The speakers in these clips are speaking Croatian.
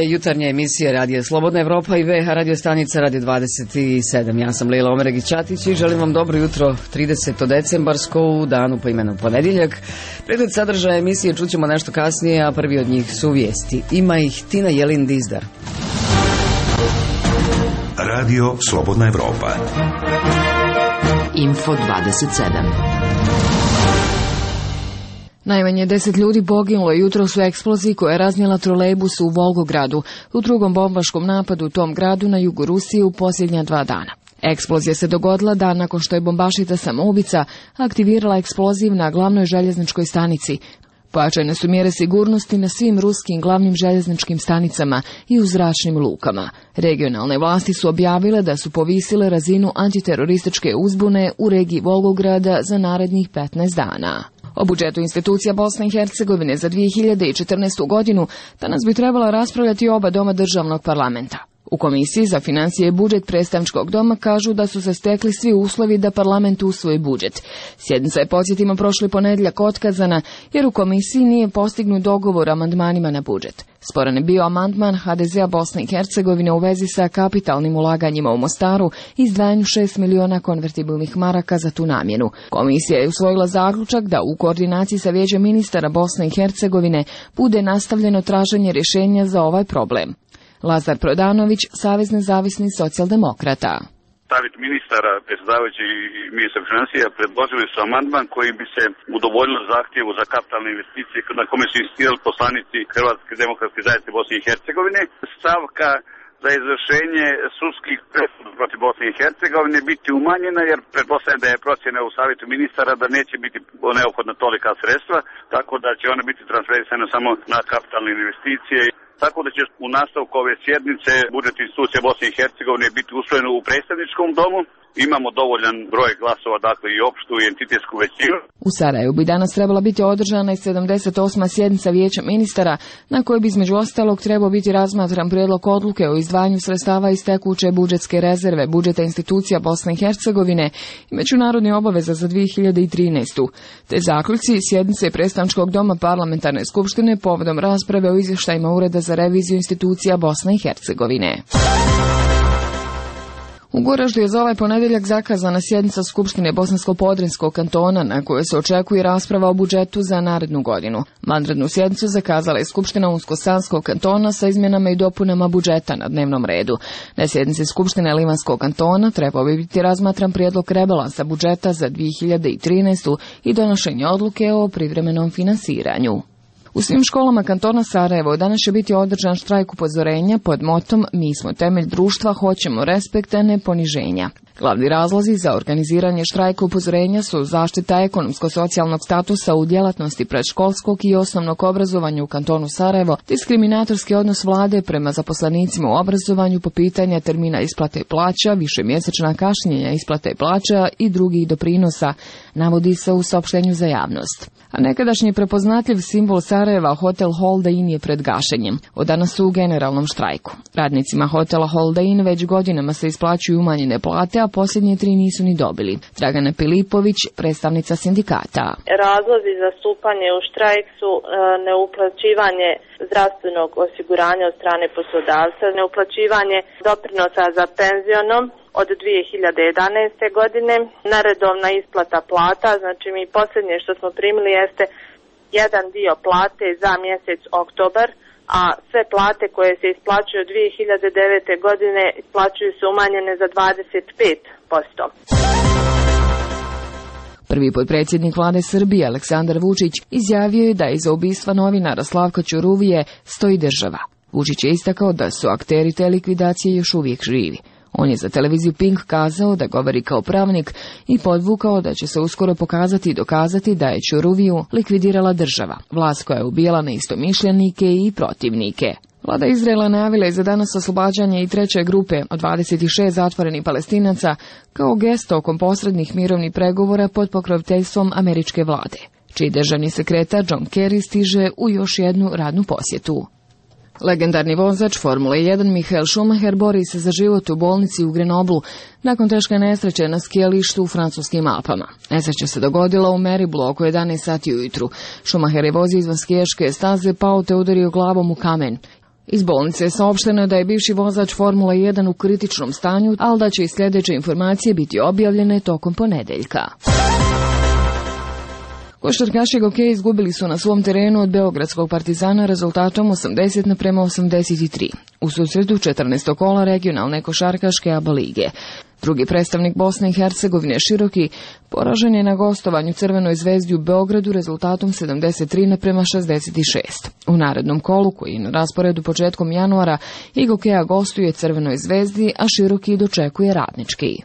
je jutarnja emisija Radija Slobodna Evropa i VH radio stanica Radio 27. Ja sam Lila Omeregić-Ćatić i želim vam dobro jutro 30. decembarsko u danu po imenu ponedjeljak. Pregled sadržaja emisije čućemo nešto kasnije, a prvi od njih su vijesti. Ima ih Tina Jelin-Dizdar. Radio Slobodna Evropa. Info 27. Najmanje 10 ljudi poginulo jutros u eksploziji koja je raznijela trolejbus u Volgogradu, u drugom bombaškom napadu u tom gradu na jugu Rusije u posljednja 2 dana. Eksplozija se dogodila dan nakon što je bombašita samoubica aktivirala eksploziv na glavnoj željezničkoj stanici. Pojačane su mjere sigurnosti na svim ruskim glavnim željezničkim stanicama i u zračnim lukama. Regionalne vlasti su objavile da su povisile razinu antiterorističke uzbune u regiji Volgograda za narednih 15 dana. O budžetu institucija Bosne i Hercegovine za 2014. godinu danas bi trebala raspravljati oba doma državnog parlamenta. U Komisiji za financije i budžet predstavničkog doma kažu da su se stekli svi uslovi da parlament usvoji budžet. Sjednica je, podsjetimo, prošli ponedjeljak otkazana jer u komisiji nije postignut dogovor o amandmanima na budžet. Sporan je bio amandman HDZ-a Bosne i Hercegovine u vezi sa kapitalnim ulaganjima u Mostaru i izdvajanju 6 miliona konvertibilnih maraka za tu namjenu. Komisija je usvojila zaključak da u koordinaciji sa Vijećem ministara Bosne i Hercegovine bude nastavljeno traženje rješenja za ovaj problem. Lazar Prodanović, Savez nezavisnih socijaldemokrata. Savjet ministara, predsjedavajući i ministar financija predložili su amandman koji bi se udovoljilo zahtjevu za kapitalne investicije na kome su insistirali poslanici Hrvatske demokratske zajednice Bosne i Hercegovine. Stavka za izvršenje sudskih presuda protiv Bosne i Hercegovine biti umanjena jer pretpostavljam da je procjena u savjetu ministara da neće biti neophodna tolika sredstva, tako da će ona biti transferisana samo na kapitalne investicije. Tako da će u nastavku ove sjednice budžet institucija Bosne i Hercegovine biti usvojen u predstavničkom domu. Imamo dovoljan broj glasova, dakle i opštu i entitetsku većinu. U Sarajevu bi danas trebala biti održana i 78. sjednica Vijeća ministara, na kojoj bi između ostalog trebao biti razmatran prijedlog odluke o izdvajanju sredstava iz tekuće budžetske rezerve budžeta institucija Bosne i Hercegovine i međunarodnih obaveza za 2013. Te zaključci sjednice predstavničkog doma parlamentarne skupštine povodom rasprave o izvještajima Ureda za reviziju institucija Bosne i Hercegovine. U Goraždu je za ovaj ponedjeljak zakazana sjednica Skupštine Bosansko-Podrinjskog kantona na kojoj se očekuje rasprava o budžetu za narednu godinu. Vanrednu sjednicu zakazala je Skupština Unsko-Sanskog kantona sa izmjenama i dopunama budžeta na dnevnom redu. Na sjednici Skupštine Livanskog kantona trebao bi biti razmatran prijedlog rebalansa budžeta za 2013. i donošenje odluke o privremenom finansiranju. U svim školama kantona Sarajevo danas će biti održan štrajk upozorenja pod motom Mi smo temelj društva, hoćemo respekt, a ne poniženja. Glavni razlozi za organiziranje štrajka upozorenja su zaštita ekonomsko-socijalnog statusa u djelatnosti predškolskog i osnovnog obrazovanja u kantonu Sarajevo, diskriminatorski odnos vlade prema zaposlenicima u obrazovanju po pitanja termina isplate plaća, višemjesečna kašnjenja isplate plaća i drugih doprinosa, navodi se u saopštenju za javnost. A nekadašnji prepoznatljiv simbol Sarajeva, hotel Holiday Inn, je pred gašenjem. Od danas su u generalnom štrajku. Radnicima hotela Holiday Inn već godinama se isplaćuju umanjene plate, a posljednje 3 nisu ni dobili. Dragana Pilipović, predstavnica sindikata. Razlozi za stupanje u štrajk su neuplaćivanje zdravstvenog osiguranja od strane poslodavca, neuplaćivanje doprinosa za penzionom od 2011. godine, neredovna isplata plata, znači mi posljednje što smo primili jeste jedan dio plate za mjesec oktobar, a sve plate koje se isplaćuju od 2009. godine isplaćuju se umanjene za 25%. Prvi potpredsjednik vlade Srbije Aleksandar Vučić izjavio je da iza ubistva novinara Slavka Ćuruvije stoji država. Vučić je istakao da su akteri te likvidacije još uvijek živi. On je za televiziju Pink kazao da govori kao pravnik i podvukao da će se uskoro pokazati i dokazati da je Ćuruviju likvidirala država, vlast koja je ubijala neistomišljenike i protivnike. Vlada Izraela najavila je za danas oslobađanje i treće grupe od 26 zatvorenih Palestinaca kao gest tokom posrednih mirovnih pregovora pod pokroviteljstvom američke vlade, čiji državni sekretar John Kerry stiže u još jednu radnu posjetu. Legendarni vozač Formule 1 Michael Schumacher bori se za život u bolnici u Grenoblu nakon teške nesreće na skijalištu u francuskim Alpama. Nesreća se dogodila u Meriblu oko 11 sati ujutru. Schumacher je vozio izvan skijaške staze, pao te udario glavom u kamen. Iz bolnice je saopšteno da je bivši vozač Formula 1 u kritičnom stanju, ali da će i sljedeće informacije biti objavljene tokom ponedeljka. Košarkaši Gokeja izgubili su na svom terenu od beogradskog Partizana rezultatom 80:83 u susretu 14. kola regionalne košarkaške ABA lige. Drugi predstavnik Bosne i Hercegovine Široki poražen je na gostovanju Crvenoj zvezdi u Beogradu rezultatom 73:66. U narednom kolu, koji je na rasporedu početkom januara, i Gokeja gostuje Crvenoj zvezdi, a Široki dočekuje Radnički.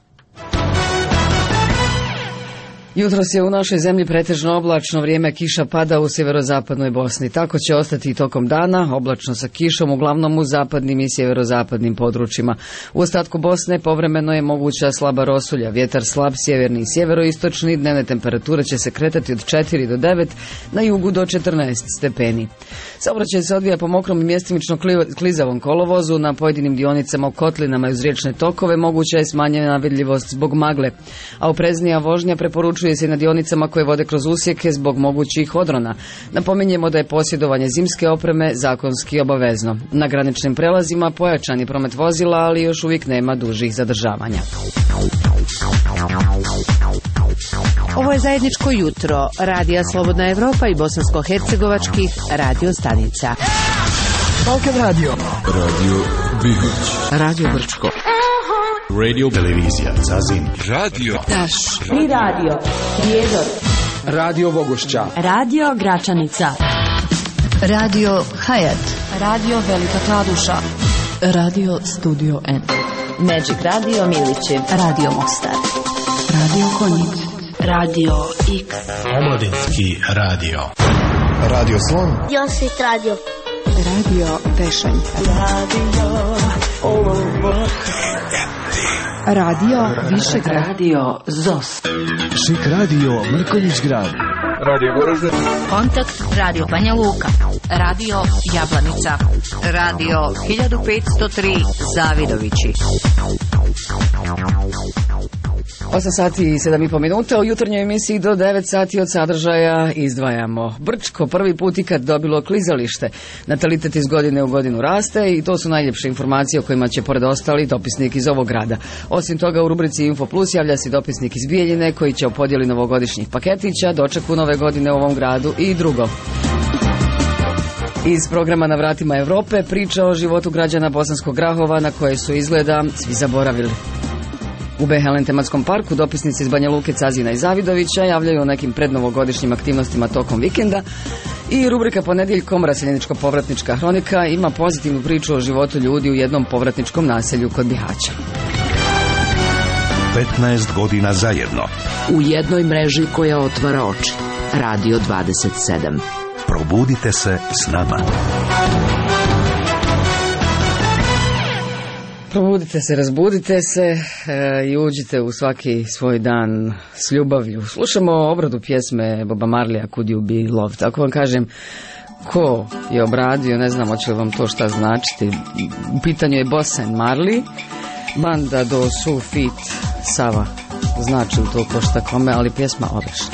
Jutros je u našoj zemlji pretežno oblačno, vrijeme kiša pada u sjeverozapadnoj Bosni. Tako će ostati i tokom dana, oblačno sa kišom, uglavnom u zapadnim i sjeverozapadnim područjima. U ostatku Bosne povremeno je moguća slaba rosulja, vjetar slab sjeverni i sjeveroistočni, dnevne temperature će se kretati od 4 do 9, na jugu do 14 stepeni. Saobraćaj se odvija po mokrom i mjestimično klizavom kolovozu, na pojedinim dionicama u kotlinama i uz riječne tokove moguća je smanjena vidljivost zbog magle, a opreznija vožnja preporučuje se na dionicama koje vode kroz usjeke zbog mogućih odrona. Napominjemo da je posjedovanje zimske opreme zakonski obavezno. Na graničnim prelazima pojačan je promet vozila, ali još uvijek nema dužih zadržavanja. Ovo je zajedničko jutro Radija Slobodna Evropa i bosansko-hercegovačkih radio stanica. Balkan Radio. Radio Bihać. Radio Brčko. Radio Televizija Zazin. Radio Taš. I radio Prijedor. Radio Vogošća. Radio Gračanica. Radio Hayat. Radio Velika Kladuša. Radio Studio N. Magic Radio Milići. Radio Mostar. Radio Konjic. Radio X. Omladinski radio. Radio Slon. Josit Radio. Radio Tešanj. Radio Višegrad. Radio ZOS. Šik Radio Mrkonjić grad. Radio Goražde. Kontakt Radio Banja Luka. Radio Jablanica. Radio 1503 Zavidovići. 8 sati i 7,5 minuta. U jutarnjoj emisiji do 9 sati od sadržaja izdvajamo. Brčko prvi put ikad dobilo klizalište. Natalitet iz godine u godinu raste i to su najljepše informacije o kojima će pored ostali dopisnik iz ovog grada. Osim toga u rubrici Info Plus javlja se dopisnik iz Bijeljine koji će o podjeli novogodišnjih paketića, dočeku nove godine u ovom gradu i drugo. Iz programa Na vratima Evrope priča o životu građana Bosanskog Grahova na koje su izgleda svi zaboravili. U BHLN tematskom parku dopisnici iz Banja Luke, Cazina i Zavidovića javljaju o nekim prednovogodišnjim aktivnostima tokom vikenda i rubrika Ponedjeljkom Raseljeničko-povratnička hronika ima pozitivnu priču o životu ljudi u jednom povratničkom naselju kod Bihaća. 15 godina zajedno. U jednoj mreži koja otvara oči. Radio 27. Probudite se s nama. Probudite se, razbudite se i uđite u svaki svoj dan s ljubavlju. Slušamo obradu pjesme Boba Marleya Could You Be Loved. Ako vam kažem ko je obradio, ne znam hoće li vam to šta značiti. U pitanju je Boss and Marley, banda do Su Fit Sava. Znači to ko šta kome, ali pjesma odlična.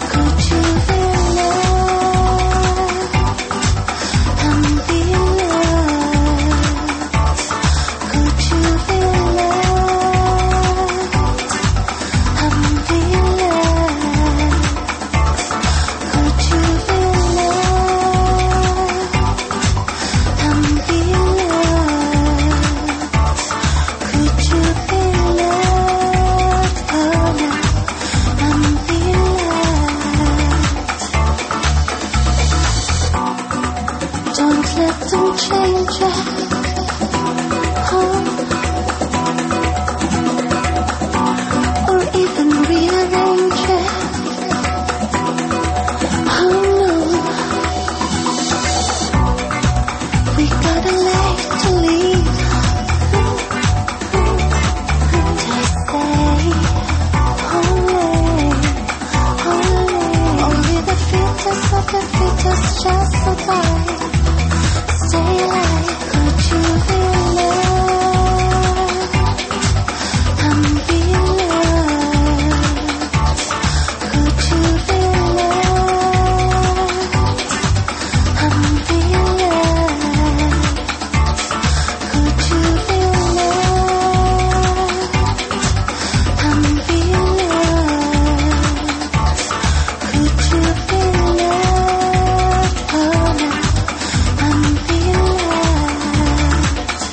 Could you be loved? change it. Or even rearrange it. Oh no, we got a life to lead. They say, only the fittest of the fittest shall survive. Stay alive, could you be loved? And be loved. Could you be loved? And be loved. Could you be loved? And be loved. Could you be loved? And be loved.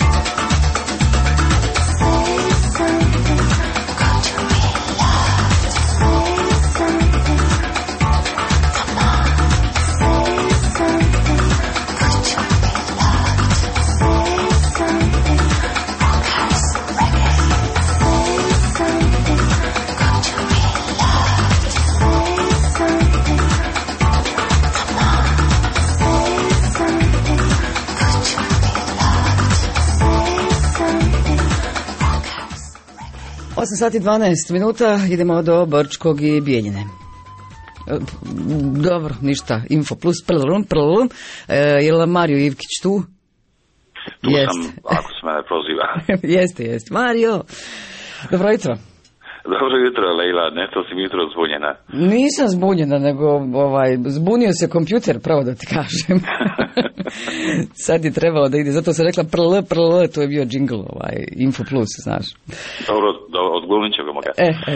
Say something. Could you be loved? Say something. Come on. Say something. Could you be loved? Say something. Rock house reggae. Say something. Could you be loved? Say something. Come on. Say something. Could you be loved? Say something. Rock house reggae. 8 sati 12 minuta, idemo do Brčkog i Bijeljine. Dobro, ništa, Info Plus, je li Mario Ivkić tu? Tu sam, ako se mene proziva. Jeste. Mario, dobro jutro. Dobro jutro, Lejla, nešto si mi jutro zbunjena. Nisam zbunjena, nego zbunio se kompjuter, pravo da ti kažem. Sad je trebalo da ide, zato sam rekla prl, to je bio džingl, Info Plus, znaš. Dobro, odglumit ćemo ga.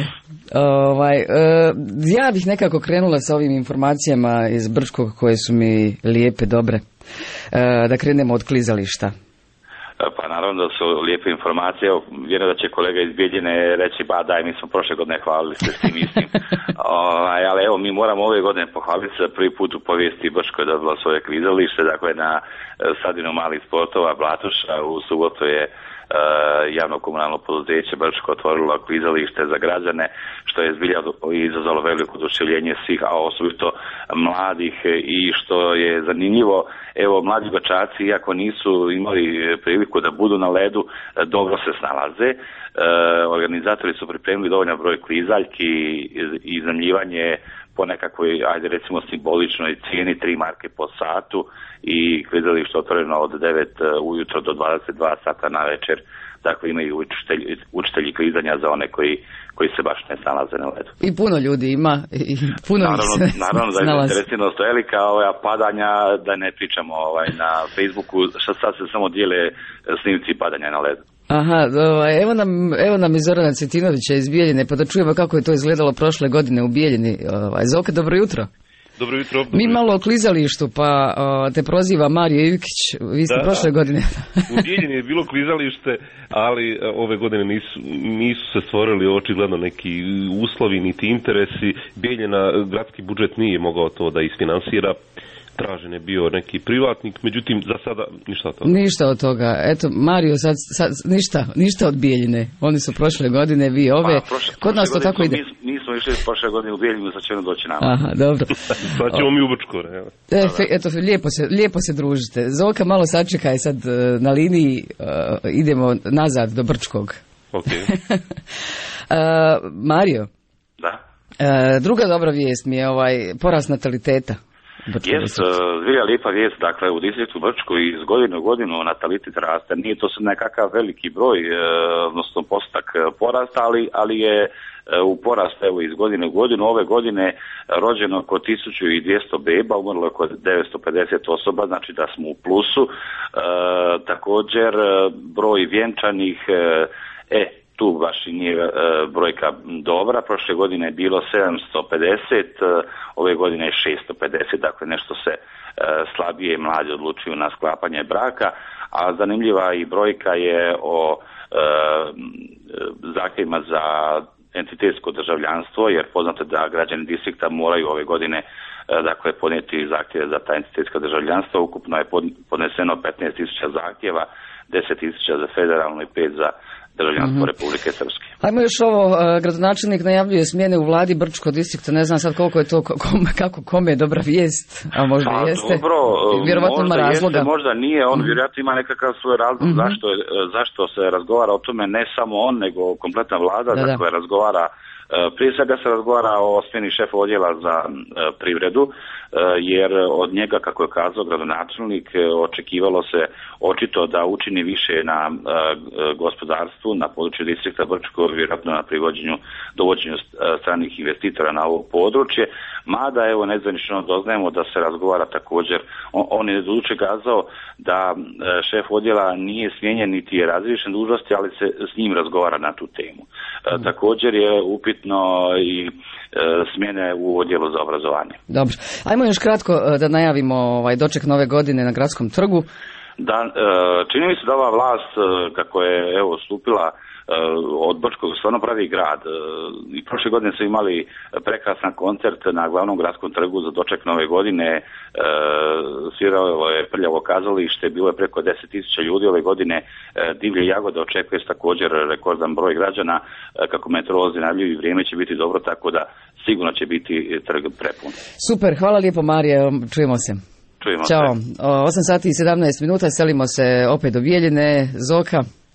Ja bih nekako krenula sa ovim informacijama iz Brčkog koje su mi lijepe, dobre. Da krenemo od klizališta. Pa naravno da su lijepe informacije. Vjerujem da će kolega iz Bijeljine reći, ba daj, mi smo prošle godine hvalili se s tim istim. Ali evo, mi moramo ove godine pohvaliti se prvi put u povijesti Brčko je dobilo svoje klizalište, dakle na stadionu malih sportova Blatuša. U subotu je javno komunalno poduzeće Brčko otvorilo klizalište za građane, što je zbilja izazvalo veliko oduševljenje svih, a osobito mladih, i što je zanimljivo, evo, mladi Brčaci, iako nisu imali priliku da budu na ledu, dobro se snalaze. Organizatori su pripremili dovoljan broj klizaljki i iznajmljivanje po nekakvoj, ajde recimo, simboličnoj cijeni 3 marke po satu, i klizalište otvoreno od 9 ujutro do 22 sata na večer. Dakle, imaju učitelji klizanja za one koji se baš ne snalaze na ledu. I puno ljudi ima, i puno naravno da je interesiranost velika, padanja, da ne pričamo na Facebooku, što sad se samo dijele snimci padanja na ledu. Aha, evo nam i Zorana Cetinovića iz Bijeljine, pa da čujemo kako je to izgledalo prošle godine u Bijeljini. Zoke, dobro jutro. Dobro jutro. Mi malo o klizalištu, pa te proziva Mario Ivkić, vi ste prošle godine. U Bijeljini je bilo klizalište, ali ove godine nisu se stvorili očigledno neki uslovi niti interesi. Bijeljina, gradski budžet nije mogao to da isfinansira. Tražen je bio neki privatnik, međutim za sada ništa od toga. Ništa od toga. Eto, Mario, sad ništa od Bijeljine. Oni su prošle godine, vi ove. Kod nas to tako ide. Nismo išli prošle godine u Bijeljinu, sad će ono doći nama. Aha, dobro. Sad ćemo mi u Brčko. Eto, lijepo se družite. Zoka, malo sačekaj sad na liniji, idemo nazad do Brčkog. Ok. Da. Mario. Druga dobra vijest mi je porast nataliteta. Jest, zbilja lijepa vijest, dakle u distriktu Brčko iz godine u godinu natalitet raste. Nije to sad nekakav veliki broj, odnosno postotak porasta, ali je u porast, evo, iz godine u godinu. Ove godine rođeno oko 1200 beba, umrlo je oko 950 osoba, znači da smo u plusu. Također broj vjenčanih, tu baš i nije brojka dobra. Prošle godine je bilo 750, ove godine je 650, dakle nešto se slabije mladi odlučuju na sklapanje braka, a zanimljiva i brojka je o zahtjevima za entitetsko državljanstvo, jer poznato da građani distrikta moraju ove godine podnijeti zahtjeve za ta entitetska državljanstva. Ukupno je podneseno 15.000 zahtjeva, 10.000 za federalno i 5 za državljanstvo Republike Srpske. Ajmo još ovo, gradonačelnik najavljuje smjene u vladi Brčko distrikta, ne znam sad koliko je to, kome je dobra vijest, a možda jeste. Dobro, vjerovatno ima razloga. Jeste, možda nije, on vjerojatno ima nekakav svoj razlog zašto se razgovara o tome, ne samo on, nego kompletna vlada koja razgovara. Prije svega se razgovara o smjeni šefa odjela za privredu, jer od njega, kako je kazao gradonačelnik, očekivalo se očito da učini više na gospodarstvu, na području distrikta Brčko, vjerojatno na dovođenju stranih investitora na ovo područje, mada evo nezvanično doznajemo da se razgovara također, on je doduše kazao da šef odjela nije smijenjen niti je razriješen dužnosti, ali se s njim razgovara na tu temu. Također je upitno i smjene u odjelu za obrazovanje. Dobro. Ajmo još kratko da najavimo doček nove godine na Gradskom trgu. Da, čini mi se da ova vlast, kako je stupila od Brčkog, stvarno pravi grad. I prošle godine su imali prekrasan koncert na glavnom gradskom trgu za doček nove godine. Sviralo je prljavo kazalište, bilo je preko 10.000 ljudi ove godine. Divlje jagode očekuje se također rekordan broj građana. Kako meteorolozi najavljuju, vrijeme će biti dobro, tako da sigurno će biti trg prepun. Super, hvala lijepo Marije, čujemo se. Ćao. 8 sati i 17 minuta, selimo se opet do Bijeljine. Zoka?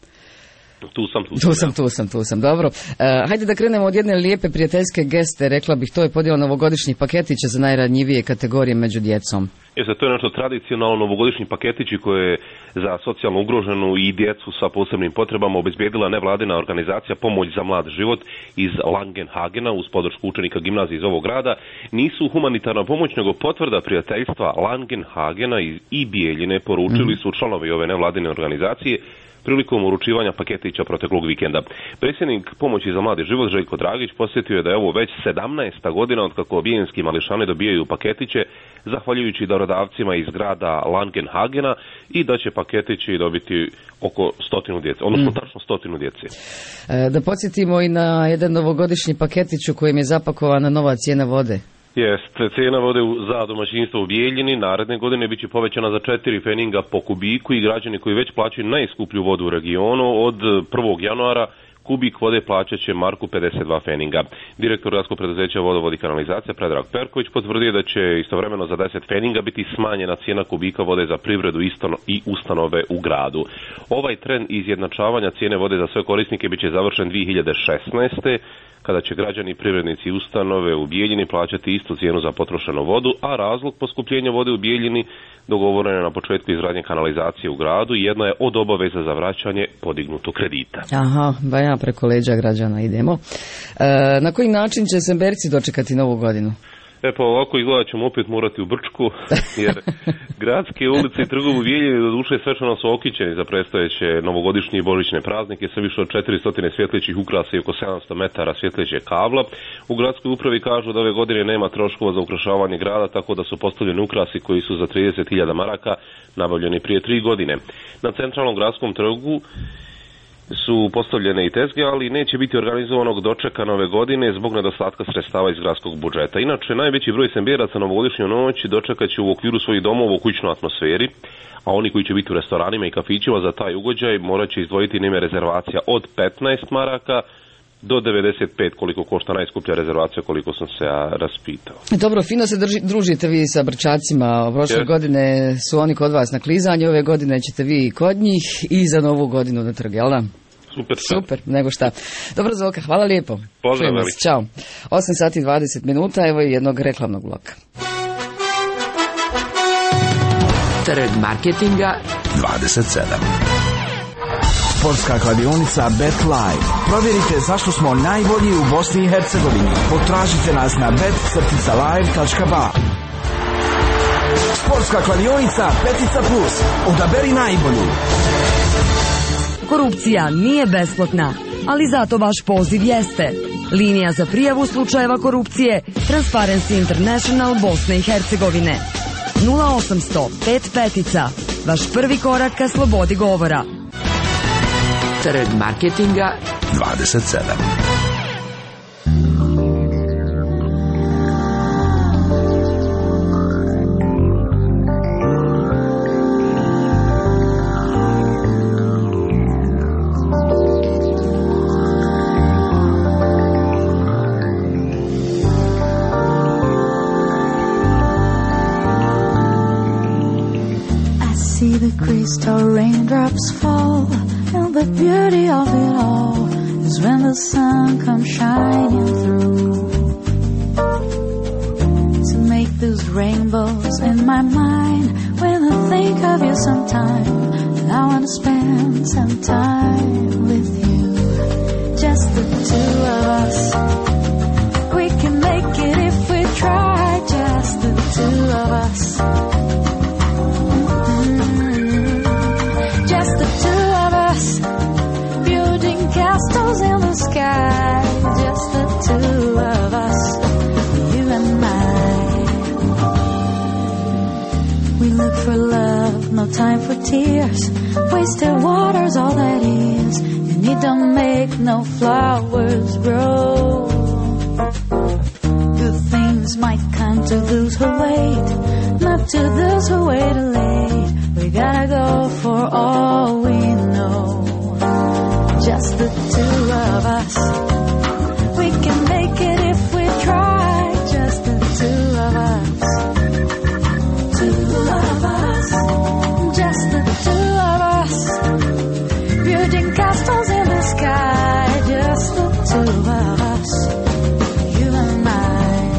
Tu sam, dobro. Hajde da krenemo od jedne lijepe prijateljske geste, rekla bih, to je podjela novogodišnjih paketića za najranjivije kategorije među djecom. To je nešto tradicionalno, novogodišnji paketići koje je za socijalno ugroženu i djecu sa posebnim potrebama obezbijedila nevladina organizacija Pomoć za mlad život iz Langenhagena uz podršku učenika gimnazije iz ovog grada. Nisu humanitarna pomoć, nego potvrda prijateljstva Langenhagena i Bijeljine, poručili su članovi ove nevladine organizacije prilikom uručivanja paketića proteklog vikenda. Predsjednik Pomoći za mladi život Željko Dragić posjetio je da je ovo već 17. godina od kako bijeljinski mališani dobijaju paketiće, zahvaljujući darodavcima iz grada Langenhagena, i da će paketići dobiti oko 100 djece, odnosno tačno 100 djece. Da podsjetimo i na jedan novogodišnji paketić u kojem je zapakovana nova cijena vode. Jeste, cijena vode za domaćinstvo u Bijeljini naredne godine bit će povećana za 4 feninga po kubiku i građani koji već plaćaju najskuplju vodu u regionu od 1. januara kubik vode plaćat će marku 52 feninga. Direktor gradskog preduzeća Vodovod i kanalizacija Predrag Perković potvrdio da će istovremeno za 10 feninga biti smanjena cijena kubika vode za privredu i ustanove u gradu. Ovaj trend izjednačavanja cijene vode za sve korisnike bit će završen 2016. kada će građani, privrednici i ustanove u Bijeljini plaćati istu cijenu za potrošenu vodu, a razlog poskupljenja vode u Bijeljini dogovoren je na početku izgradnje kanalizacije u gradu i jedna je od obaveza za vraćanje podignutog kredita. Aha, ba ja preko leđa građana idemo. Na koji način će Semberci dočekati novu godinu? Pa ovako izgleda ćemo opet morati u Brčku, jer gradske ulice i trgovi u Bijeljini do duše svečano su okićeni za predstojeće novogodišnje i božićne praznike sa više od 400 svjetlećih ukrasa i oko 700 metara svjetlećeg kabla. U gradskoj upravi kažu da ove godine nema troškova za ukrašavanje grada, tako da su postavljeni ukrasi koji su za 30.000 maraka nabavljeni prije 3 godine. Na centralnom gradskom trgu su postavljene i tezge, ali neće biti organizovanog dočeka nove godine zbog nedostatka sredstava iz gradskog budžeta. Inače, najveći broj Semberaca novogodišnju noć dočekat će u okviru svojih domova u kućnoj atmosferi, a oni koji će biti u restoranima i kafićima za taj ugođaj morat će izdvojiti na ime rezervacija od 15 maraka do 95, koliko košta najskuplja rezervacija, koliko sam se ja raspitao. Dobro, fino se družite vi sa Brčacima. Prošle godine su oni kod vas na klizanje, ove godine ćete vi kod njih i za novu godinu na trg, jel da? Super, nego šta. Dobro, Zoka, hvala lijepo. Pozdrav. Ćao. 8 sati 20 minuta, evo i jednog reklamnog bloka. Trg marketinga 27. Sportska kladionica Bet Live. Provjerite zašto smo najbolji u Bosni i Hercegovini. Potražite nas na bet-live.ba. Sportska kladionica Petica Plus. Odaberi najbolju. Korupcija nije besplatna, ali zato vaš poziv jeste. Linija za prijavu slučajeva korupcije Transparency International Bosne i Hercegovine. 0800 5 petica. Vaš prvi korak ka slobodi govora. Trg marketinga 27. crystal raindrops fall, and the beauty of it all is when the sun comes shining through to make those rainbows in my mind. When I think of you sometime, and I want to spend some time with you, just the two of us. We can make it if we try, just the two of us. Just the two of us, building castles in the sky. Just the two of us, you and I. We look for love, no time for tears. Wasted water's all that is, and it don't make no flowers grow. Good things might come to those who wait, not to those who wait late. We gotta go for all we know. Just the two of us. We can make it if we try. Just the two of us. Two of us. Just the two of us. Building castles in the sky. Just the two of us. You and I.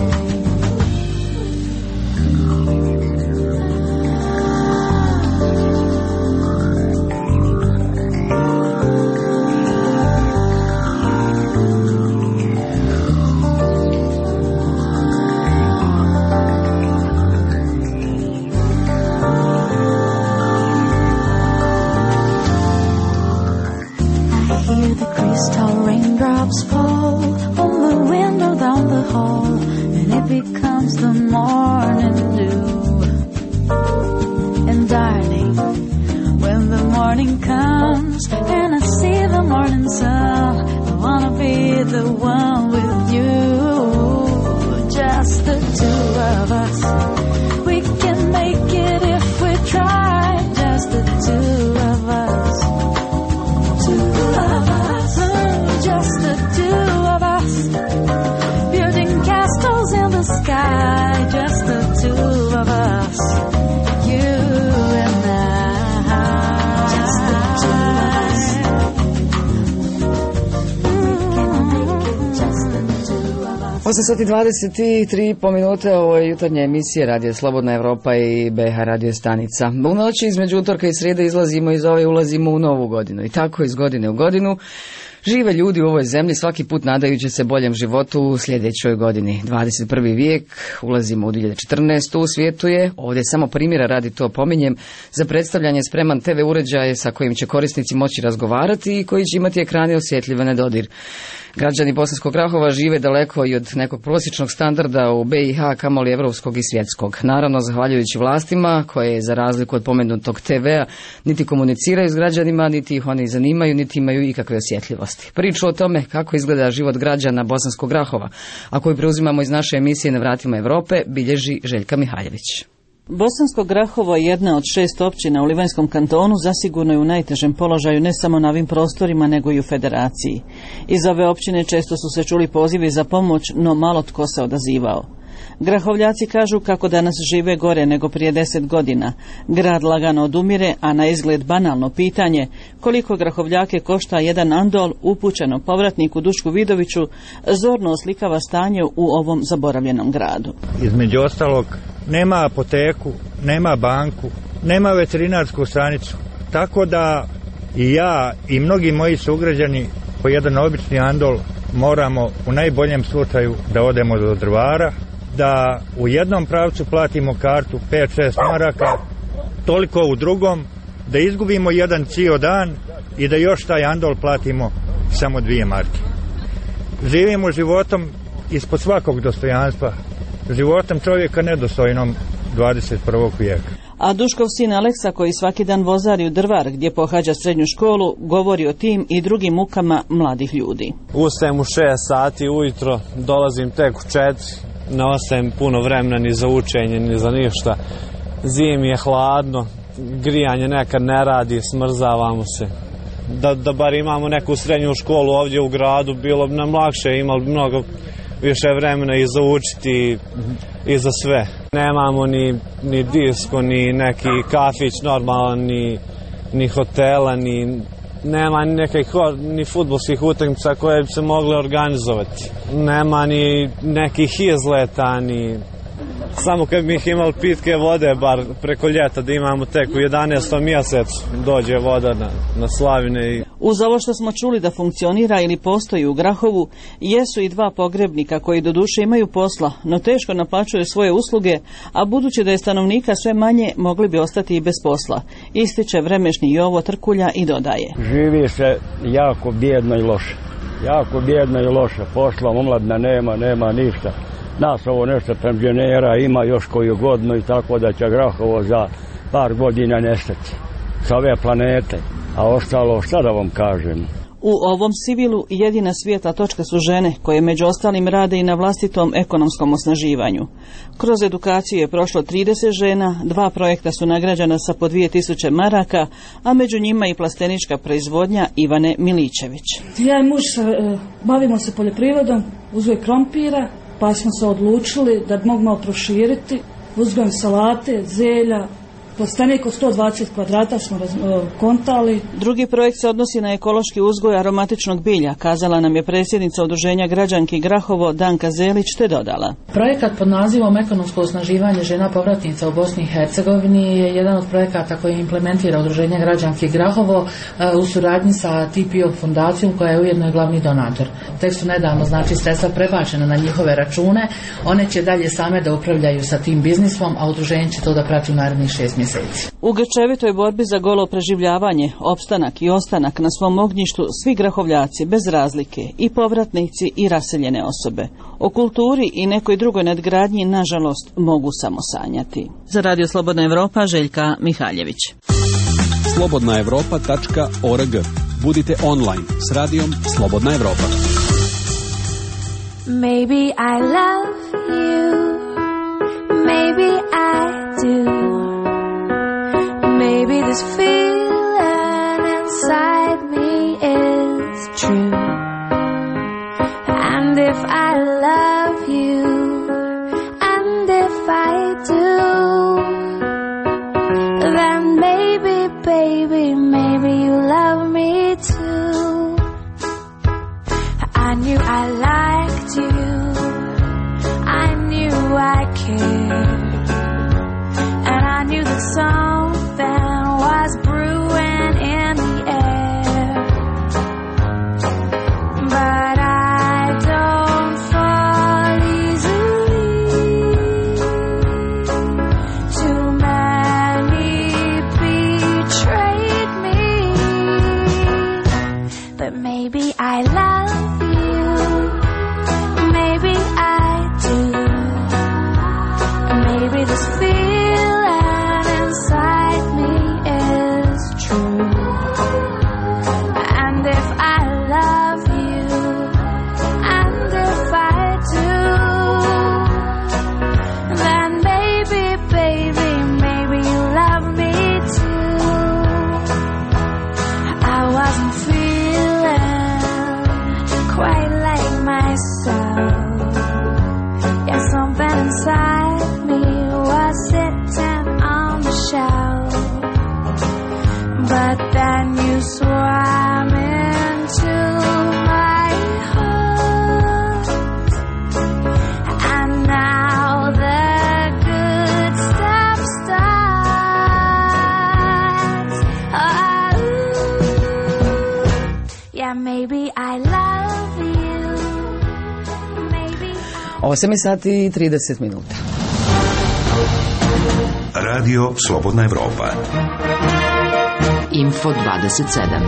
Raindrops fall on the window down the hall, and it becomes the morning dew. And darling, when the morning comes and I see the morning sun, I wanna be the one with you. Just the two of us. We can make it if we try. Just the two of us. Two of us. Just the two of us, building castles in the sky. Just the two of us, you and I. Just the two of us. We can make it. Just the two of us. 8:23 minute, ovo je jutarnja emisija Radio Slobodna Evropa i BH radio stanica. U noći između utorka i srijede izlazimo iz ove, ulazimo u novu godinu i tako iz godine u godinu žive ljudi u ovoj zemlji, svaki put nadajući se boljem životu u sljedećoj godini. 21. vijek, ulazimo u 2014. U svijetu je, ovdje samo primjera radi to pominjem, za predstavljanje spreman TV uređaje sa kojim će korisnici moći razgovarati i koji će imati ekrane osjetljive na dodir. Građani Bosanskog Grahova žive daleko i od nekog prosječnog standarda u BiH, kamoli evropskog i svjetskog. Naravno, zahvaljujući vlastima koje, za razliku od pomenutog TV-a, niti komuniciraju s građanima, niti ih oni zanimaju, niti imaju ikakve osjetljivosti. Priču o tome kako izgleda život građana Bosanskog Grahova, a koju preuzimamo iz naše emisije Na vratima Evrope, bilježi Željka Mihaljević. Bosansko Grahovo je jedna od 6 općina u Livanjskom kantonu, zasigurno je u najtežem položaju ne samo na ovim prostorima nego i u federaciji. Iz ove općine često su se čuli pozivi za pomoć, no malo tko se odazivao. Grahovljaci kažu kako danas žive gore nego prije 10 godina. Grad lagano odumire, a na izgled banalno pitanje koliko Grahovljake košta jedan andol upućeno povratniku Dušku Vidoviću zorno oslikava stanje u ovom zaboravljenom gradu. Između ostalog, nema apoteku, nema banku, nema veterinarsku stanicu, tako da i ja i mnogi moji sugrađani po jedan obični andol moramo u najboljem slučaju da odemo do Drvara, da u jednom pravcu platimo kartu 5-6 maraka, toliko u drugom, da izgubimo jedan cijel dan i da još taj andol platimo samo 2 marke. Živimo životom ispod svakog dostojanstva, životom čovjeka nedostojnom 21. vijeka. A Duškov sin Aleksa, koji svaki dan vozari u Drvar gdje pohađa srednju školu, govori o tim i drugim mukama mladih ljudi. Ustajem u 6 sati ujutro, dolazim tek u 4, ne ostajem puno vremena ni za učenje, ni za ništa. Zimi je hladno, grijanje nekad ne radi, smrzavamo se. Da bar imamo neku srednju školu ovdje u gradu, bilo bi nam lakše, imali mnogo više vremena i za učiti i za sve. Nemamo ni disko, ni neki kafić normalan, ni hotela, nema ni fudbalskih utakmica koje bi se mogle organizovati. Nema ni nekih izleta, samo kad bi ih imali pitke vode, bar preko ljeta, da imamo tek u 11. mjesecu dođe voda na slavine. Uz ovo što smo čuli da funkcionira ili postoji u Grahovu, jesu i dva pogrebnika koji doduše imaju posla, no teško naplaćuju svoje usluge, a budući da je stanovnika sve manje, mogli bi ostati i bez posla. Ističe vremešni Jovo Trkulja i dodaje. Živi se jako bijedno i loše. Jako bijedno i loše. Posla omladna nema ništa. Nas ovo nešto penzionera ima još koju godinu i tako da će Grahovo za par godina nestati sa ove planete, a ostalo šta da vam kažem. U ovom Sibilu jedina svijetla točka su žene koje među ostalim rade i na vlastitom ekonomskom osnaživanju. Kroz edukaciju je prošlo 30 žena, 2 projekta su nagrađena sa po 2000 maraka, a među njima i plastenička proizvodnja Ivane Miličević. Ja i muž bavimo se poljoprivredom, uzgoj krompira, pa smo se odlučili da bi mogli proširiti, uzgojem salate, zelja, plastenik od 120 kvadrata smo kontali. Drugi projekt se odnosi na ekološki uzgoj aromatičnog bilja, kazala nam je predsjednica Udruženja građanki Grahovo Danka Zelić, te dodala. Projekat pod nazivom Ekonomsko osnaživanje žena povratnica u Bosni i Hercegovini je jedan od projekata koji implementira Udruženje građanki Grahovo u suradnji sa TPO fondacijom koja je ujedno i glavni donator. Tek su nedavno sredstva prebačena na njihove račune, one će dalje same da upravljaju sa tim biznisom, a udruženje će to da prati u narednih 6 mjeseci. U grčevitoj borbi za golo preživljavanje, opstanak i ostanak na svom ognjištu svi Grahovljaci bez razlike, i povratnici i raseljene osobe. O kulturi i nekoj drugoj nadgradnji, nažalost, mogu samo sanjati. Za Radio Slobodna Evropa, Željka Mihaljević. slobodnaevropa.org. Budite online s radijom Slobodna Evropa. Maybe I love you, maybe I do. Maybe this feeling inside me is true. And if I love you, and if I do, then maybe, baby, maybe you love me too. I knew I liked you, I knew I cared, and I knew that something was brewing in the air. But I don't fall easily. Too many betrayed me. But maybe I love you, maybe I do. Maybe this feeling inside me is true. And if I love you, and if I do, then maybe, baby, maybe you love me too. I wasn't feeling quite like myself. Yeah, something inside me was sitting on the shelf. But then you swam into my heart, and now the good stuff starts. Oh, yeah, maybe I love you. Maybe 8 sati i 30 minuta. Radio Slobodna Evropa. Info 27.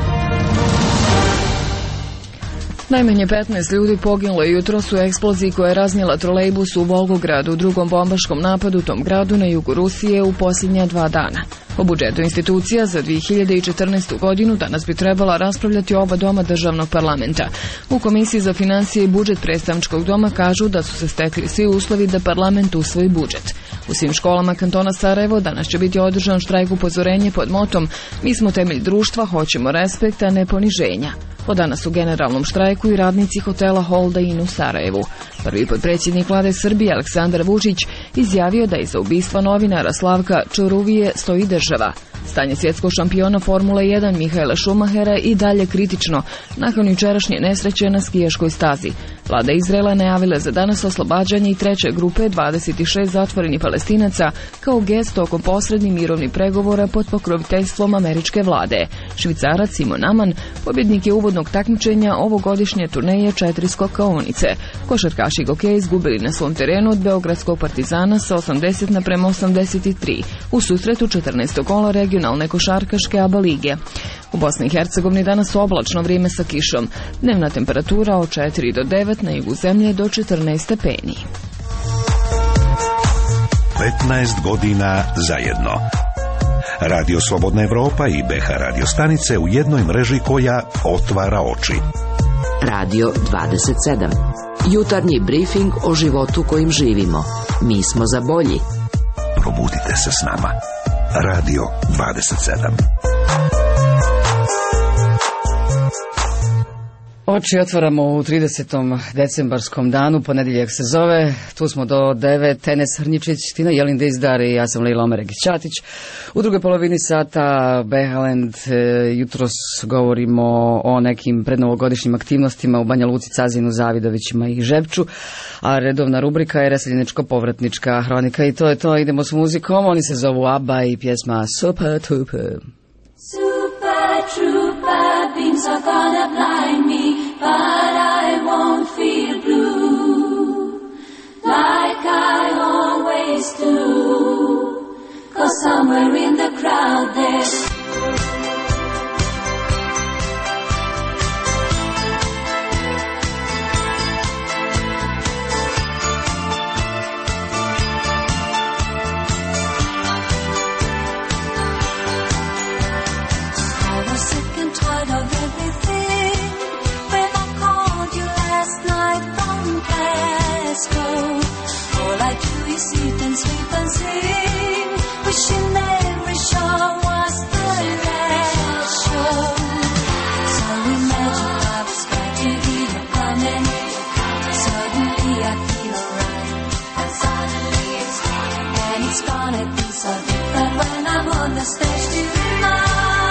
Najmanje 15 ljudi poginulo je jutros u eksploziji koja je raznijela trolejbus u Volgogradu, u drugom bombaškom napadu u tom gradu na jugu Rusije u posljednja 2 dana. O budžetu institucija za 2014. godinu danas bi trebala raspravljati oba doma državnog parlamenta. U Komisiji za financije i budžet predstavničkog doma kažu da su se stekli svi uslovi da parlament usvoji budžet. U svim školama kantona Sarajevo danas će biti održan štrajk upozorenje pod motom "Mi smo temelj društva, hoćemo respekt, a ne poniženja". Od danas u generalnom štrajku i radnici hotela Holda Inn u Sarajevu. Prvi potpredsjednik vlade Srbije Aleksandar Vučić izjavio da iza ubistva novinara Slavka Čoruvije stoji država. Stanje svjetskog šampiona Formule 1 Mihaela Schumachera i dalje kritično nakon jučerašnje nesreće na skijaškoj stazi. Vlada Izraela najavila za danas oslobađanje i treće grupe 26 zatvorenih Palestinaca kao gest oko posrednih mirovnih pregovora pod pokroviteljstvom američke vlade. Švicarac Simon Aman pobjednik je uvodnog takmičenja ovogodišnje turneje 4 skokaonice. Košarkaši Gokeja izgubili na svom terenu od beogradskog Partizana sa 80:83 u susretu 14. kola regionalne košarkaške ABA lige. U Bosni i Hercegovini danas oblačno vrijeme sa kišom. Dnevna temperatura od 4 do 9, na jugu zemlje do 14 stepeni. 15 godina zajedno. Radio Slobodna Evropa i BH radio stanice u jednoj mreži koja otvara oči. Radio 27. Jutarnji brifing o životu kojim živimo. Mi smo za bolji. Probudite se s nama. Radio 27. Oči otvaramo u 30. decembarskom danu, ponedjeljak se zove, tu smo do 9, Enes Hrnjičić, Tina Jelin-Dizdar i ja sam Lila Omeregić-Ćatić. U drugoj polovini sata Behaland, jutros govorimo o nekim prednovogodišnjim aktivnostima u Banja Luci, Cazinu, Zavidovićima i Žepču, a redovna rubrika je reseljenečko-povratnička hronika i to je to, idemo s muzikom, oni se zovu ABBA i pjesma Super Trooper. Super Trooper, beams are gonna blind me, but I won't feel blue, like I always do, 'cause somewhere in the crowd there's sit and sleep and sing, wishing every show was the last show. So imagine I was glad to hear you coming. Suddenly I feel alright, and suddenly it's gone. And it's gonna be so different when I'm on the stage tonight.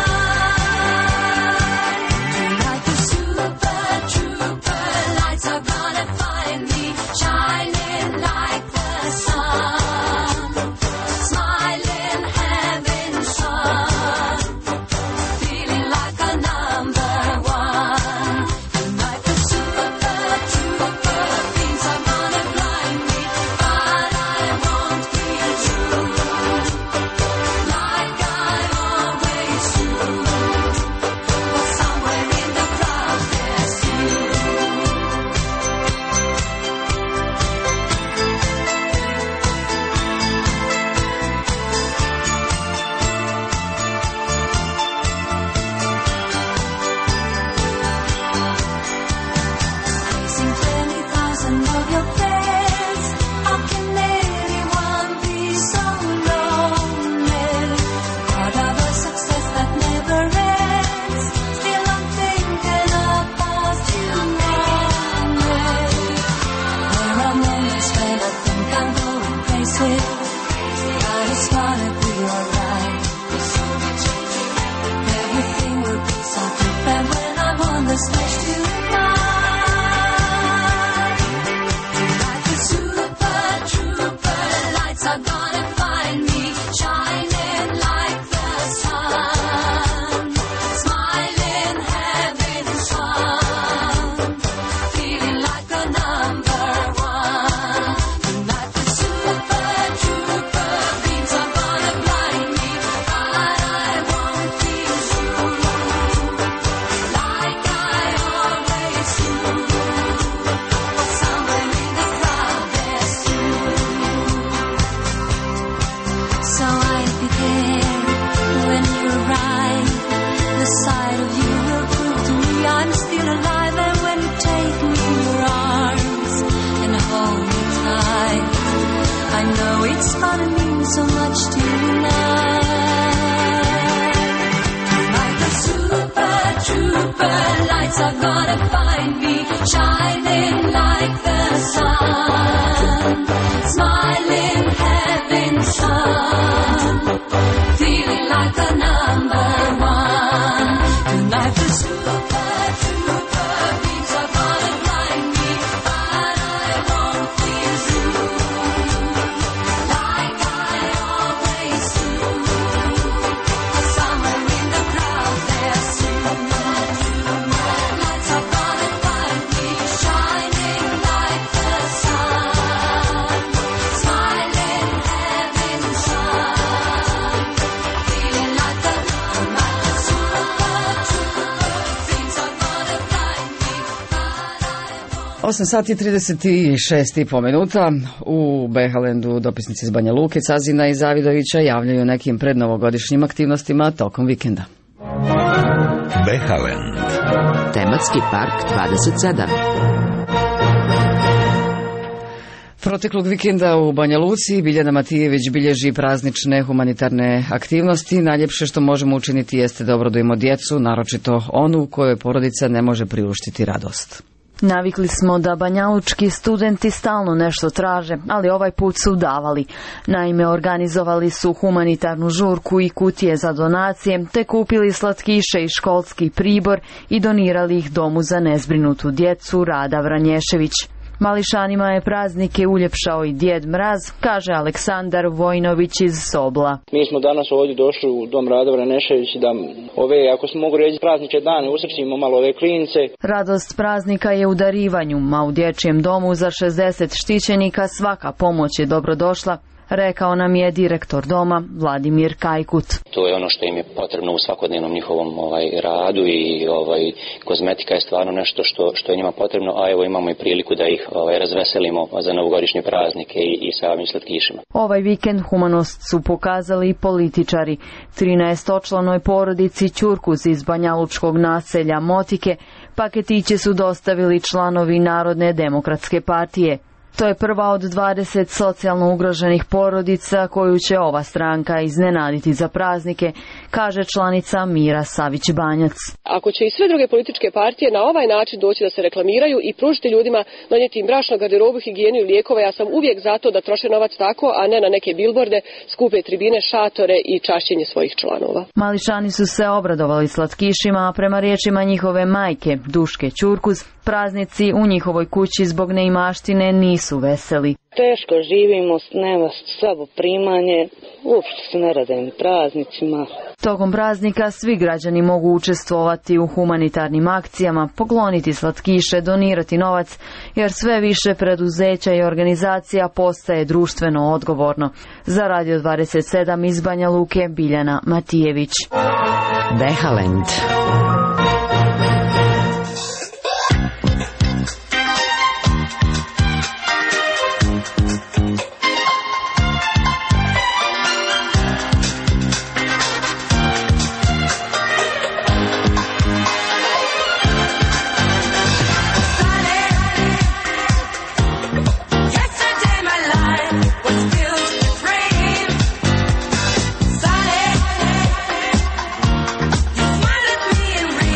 Tonight the super trooper lights are gonna find me shining like the sun, smiling, having fun, feeling like a number one. Tonight the super trooper beams are gonna blind me, but I won't feel true, like I always do. But somewhere in the crowd there's you. Facing 20,000 of your friends, how can anyone be so lonely? Part of a success that never ends. Still I'm thinking about you only. There are moments when I think I'm going crazy, but it's gonna be alright. Everything will be so different when I'm on the stage tonight. Like the super trooper lights are gonna find me shining like the sun, smiling, having fun, feeling like a number one. Like the super trooper beams are gonna blind me, but I won't feel true, like I always do. But somewhere in the crowd there's you. So I begin when you arrive. The sight of you will prove to me I'm still alive. And when you take me in your arms and hold me tight, I know it's gonna mean so much tonight. Like a super trooper super lights are gonna find me shining like the sun, smiling, having fun, feeling like the number one. Tonight the super beats are gonna blind me, but I won't feel blue like I always do. Somewhere in the crowd there soon, lights are gonna find me shining like the sun, smiling, having fun, feeling like the super beats are gonna blind me, but I 8 sati 36,5 minuta. U Behalendu dopisnici iz Banja Luke, Cazina i Zavidovića javljaju nekim prednovogodišnjim aktivnostima tokom vikenda. Behalend. Tematski park 27. Proteklog vikenda u Banja Luci Biljana Matijević bilježi praznične humanitarne aktivnosti. Najljepše što možemo učiniti jeste da obradujemo djecu, naročito onu kojoj porodica ne može priuštiti radost. Navikli smo da banjalučki studenti stalno nešto traže, ali ovaj put su davali. Naime, organizovali su humanitarnu žurku i kutije za donacije, te kupili slatkiše i školski pribor i donirali ih domu za nezbrinutu djecu Rada Vranješević. Mališanima je praznike uljepšao i Djed Mraz, kaže Aleksandar Vojnović iz Sobla. Mi smo danas ovdje došli u dom Rada Vranješević da ove, ako se mogu reći, praznične dane usrećimo malo ove klince. Radost praznika je u darivanju, a u dječjem domu za 60 štićenika svaka pomoć je dobrodošla, rekao nam je direktor doma Vladimir Kajkut. To je ono što im je potrebno u svakodnevnom njihovom radu i kozmetika je stvarno nešto što je njima potrebno, a evo imamo i priliku da ih razveselimo za novogodišnje praznike i samim slatkišima. Ovaj vikend humanost su pokazali i političari. 13-članoj porodici Ćurkuz iz banjalučkog naselja Motike paketiće su dostavili članovi Narodne demokratske partije. To je prva od 20 socijalno ugroženih porodica koju će ova stranka iznenaditi za praznike, kaže članica Mira Savić-Banjac. Ako će i sve druge političke partije na ovaj način doći da se reklamiraju i pružiti ljudima, donijeti im brašno, garderobu, higijenu i lijekove, ja sam uvijek zato da troše novac tako, a ne na neke bilborde, skupe tribine, šatore i čašćenje svojih članova. Mališani su se obradovali slatkišima, a prema riječima njihove majke, Duške Ćurkuz, praznici u njihovoj kući zbog neimaštine nisu veseli. Teško živimo, nema slabo primanje, uopšte se ne rade ni praznicima. Tokom praznika svi građani mogu učestvovati u humanitarnim akcijama, pokloniti slatkiše, donirati novac, jer sve više preduzeća i organizacija postaje društveno odgovorno. Za Radio 27 iz Banja Luke, Biljana Matijević. Behalend. Smile at me and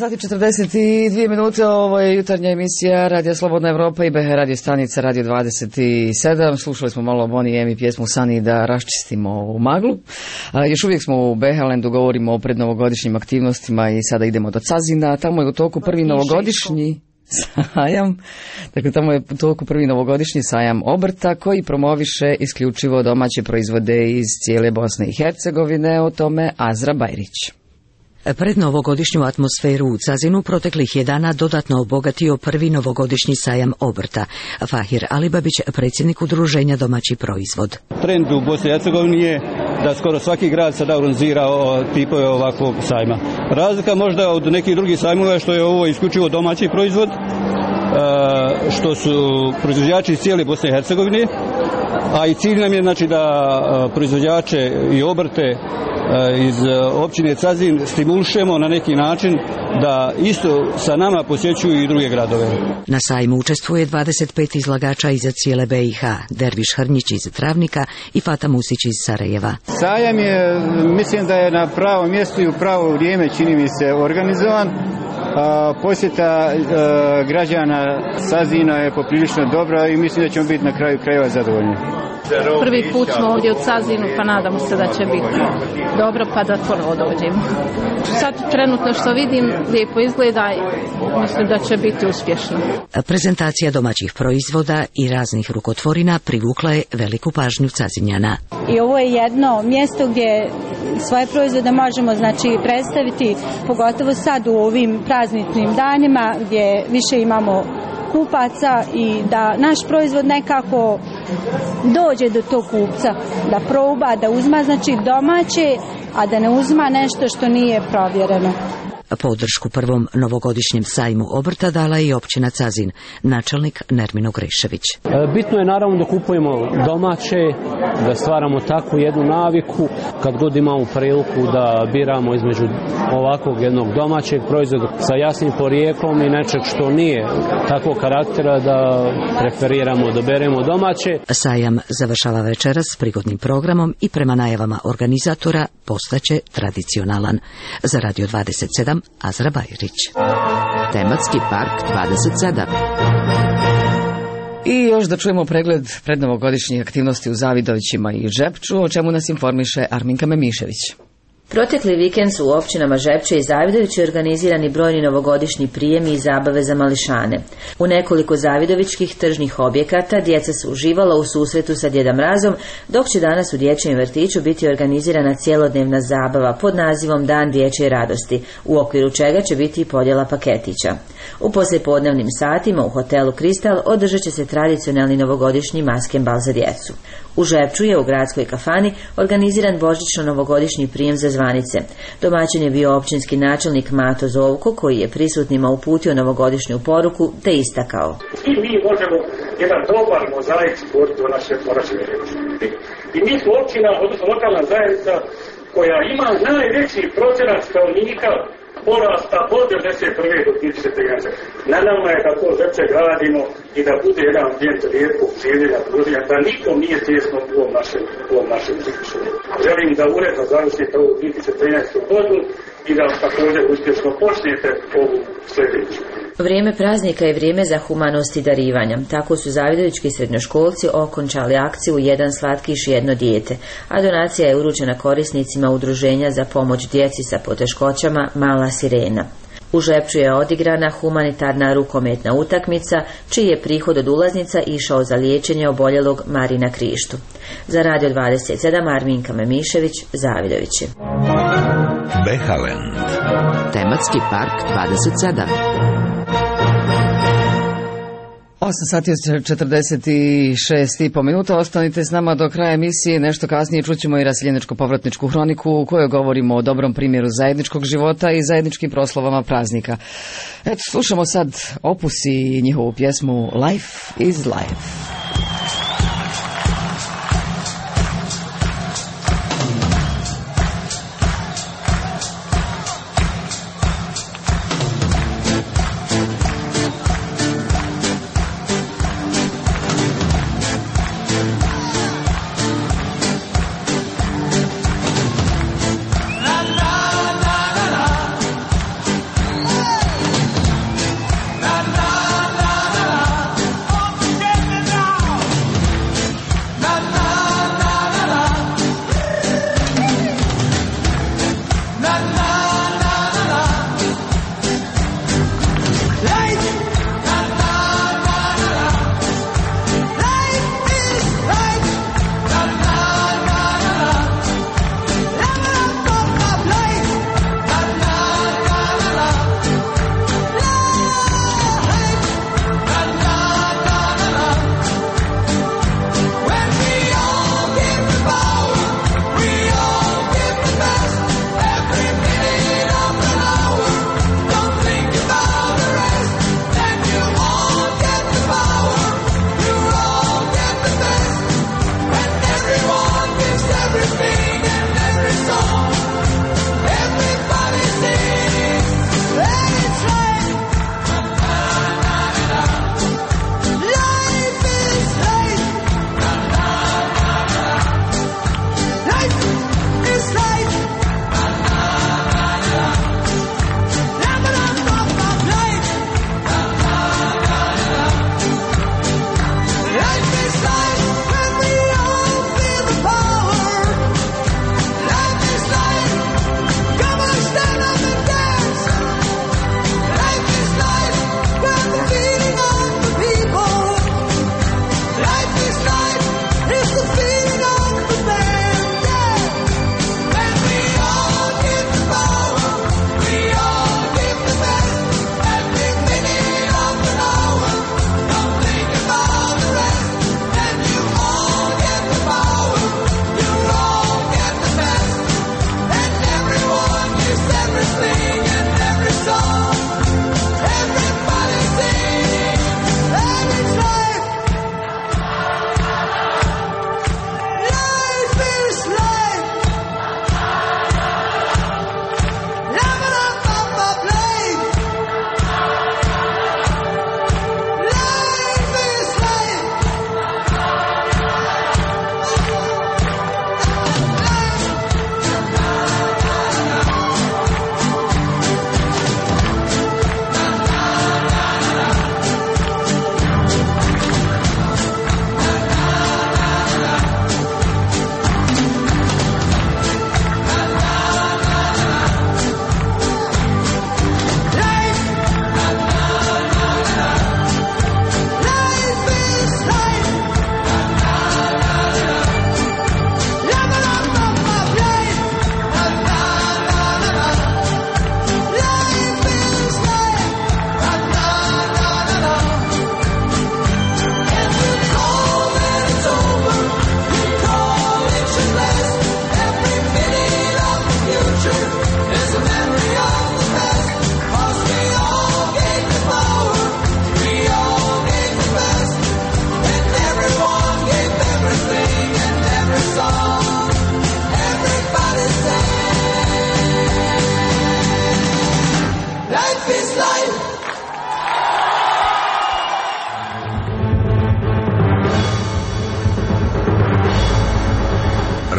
sati 42 minute, ovo je jutarnja emisija Radio Slobodna Evropa i BH radio stanica Radio 27. Slušali smo malo Bonnie M i pjesmu Sani da raščistimo u maglu. Još uvijek smo u BH-landu, govorimo o prednovogodišnjim aktivnostima i sada idemo do Cazina. Tamo je u toku prvi novogodišnji sajam. Dakle, tamo je u toku prvi novogodišnji sajam obrta koji promoviše isključivo domaće proizvode iz cijele Bosne i Hercegovine. O tome Azra Bajrić. Pred novogodišnju atmosferu u Cazinu proteklih je dana dodatno obogatio prvi novogodišnji sajam obrta. Fahir Alibabić, predsjednik udruženja Domaći proizvod. Trend u Bosni i Hercegovini je da skoro svaki grad sada organizira tipove ovakvog sajma. Razlika možda od nekih drugih sajmova što je ovo isključivo domaći proizvod, što su proizvođači iz cijele Bosne i Hercegovine, a i cilj nam je znači da proizvođače i obrte iz općine Cazin stimulišemo na neki način da isto sa nama posjećuju i druge gradove. Na sajmu učestvuje 25 izlagača iz cijele BiH, Derviš Hrnjić iz Travnika i Fata Musić iz Sarajeva. Sajam je, mislim da je na pravom mjestu i u pravo vrijeme, čini mi se, organizovan. Posjeta građana Cazina je poprilično dobra i mislim da ćemo biti na kraju krajeva zadovoljni. Prvi put smo ovdje u Cazinu, pa nadamo se da će biti dobro, pa da ponovo dođemo. Sad trenutno što vidim, lijepo izgleda i mislim da će biti uspješno. Prezentacija domaćih proizvoda i raznih rukotvorina privukla je veliku pažnju Cazinjana. I ovo je jedno mjesto gdje svoje proizvode možemo predstaviti, pogotovo sad u ovim prazničnim danima gdje više imamo kupaca i da naš proizvod nekako dođe do tog kupca, da proba, da uzma domaće, a da ne uzma nešto što nije provjereno. Podršku prvom novogodišnjem sajmu obrta dala i općina Cazin, načelnik Nermino Grešević. Bitno je naravno da kupujemo domaće, da stvaramo takvu jednu naviku, kad god imamo priliku da biramo između ovakvog jednog domaćeg proizvoda sa jasnim porijeklom i nečeg što nije takvog karaktera da preferiramo, da beremo domaće. Sajam završava večeras s prigodnim programom i prema najavama organizatora postaće tradicionalan. Za Radio 27 Azra Bajrić. Tematski park 27. I još da čujemo pregled prednovogodišnjih aktivnosti u Zavidovićima i Žepču, o čemu nas informiše Arminka Memišević. Protekli vikend su u općinama Žepče i Zavidovići organizirani brojni novogodišnji prijemi i zabave za mališane. U nekoliko zavidovičkih tržnih objekata djeca su uživala u susretu sa Djeda Mrazom, dok će danas u dječjem vrtiću biti organizirana cjelodnevna zabava pod nazivom Dan dječje radosti, u okviru čega će biti i podjela paketića. U poslijepodnevnim satima u hotelu Kristal održat će se tradicionalni novogodišnji maskembal za djecu. U Žepču je u gradskoj kafani organiziran božićno-novogodišnji prijem za zvanice. Domaćin je bio općinski načelnik Mato Zovko, koji je prisutnima uputio novogodišnju poruku te istakao. I mi možemo jedan dobar mozaik stvoriti u naše reći. I mi smo općina, odnosno lokalna zajednica, koja ima najveći procenat stanovnika porasta od 91. do 2013. Na nama je da to Žepče gradimo i da bude jedan ambijent lijepog življenja, da nikom nije tjesno u ovom našem Žepču. Želim da uredno završite ovu 2013. godinu i da također uspješno počnete ovu sljedeću. Vrijeme praznika je vrijeme za humanost i darivanja. Tako su zavidovički srednjoškolci okončali akciju Jedan slatkiš, jedno dijete, a donacija je uručena korisnicima udruženja za pomoć djeci sa poteškoćama Mala sirena. U Žepču je odigrana humanitarna rukometna utakmica, čiji je prihod od ulaznica išao za liječenje oboljelog Marina Krištu. Za Radio 27 Arminka Memišević, Zavidovići. BH-land. Tematski park 27. 8 sati od 46,5 minuta. Ostanite s nama do kraja emisije. Nešto kasnije čućemo i raseljeničko-povratničku hroniku u kojoj govorimo o dobrom primjeru zajedničkog života i zajedničkim proslavama praznika. Eto, slušamo sad Opus i njihovu pjesmu Life is Life.